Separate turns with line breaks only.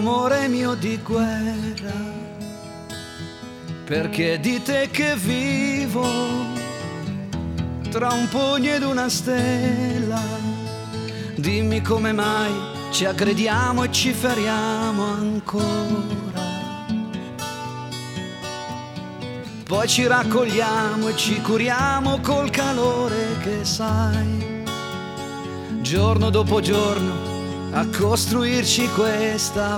amore mio di guerra, perché di te che vivo tra un pugno ed una stella. Dimmi come mai ci aggrediamo e ci feriamo ancora, poi ci raccogliamo e ci curiamo col calore che sai, giorno dopo giorno a costruirci questa